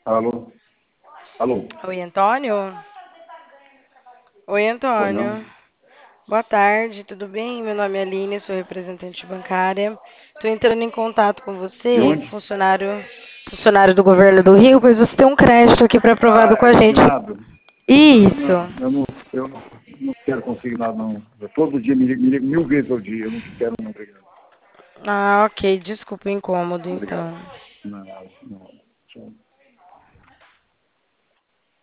Alô? Alô? Oi, Antônio? Oi, Pois não? Antônio. Boa tarde, tudo bem? Meu nome é Aline, sou representante bancária. Estou entrando em contato com De você, onde? funcionário do governo do Rio, pois você tem um crédito aqui para aprovado Ah, com é a gente. consignado? Isso. Não, eu não quero consignado, não. Todo dia me liga 1000 vezes ao dia. Eu não quero, não. Obrigado. Ah, ok. Desculpa o incômodo, Obrigado. então. Não, não. Tchau.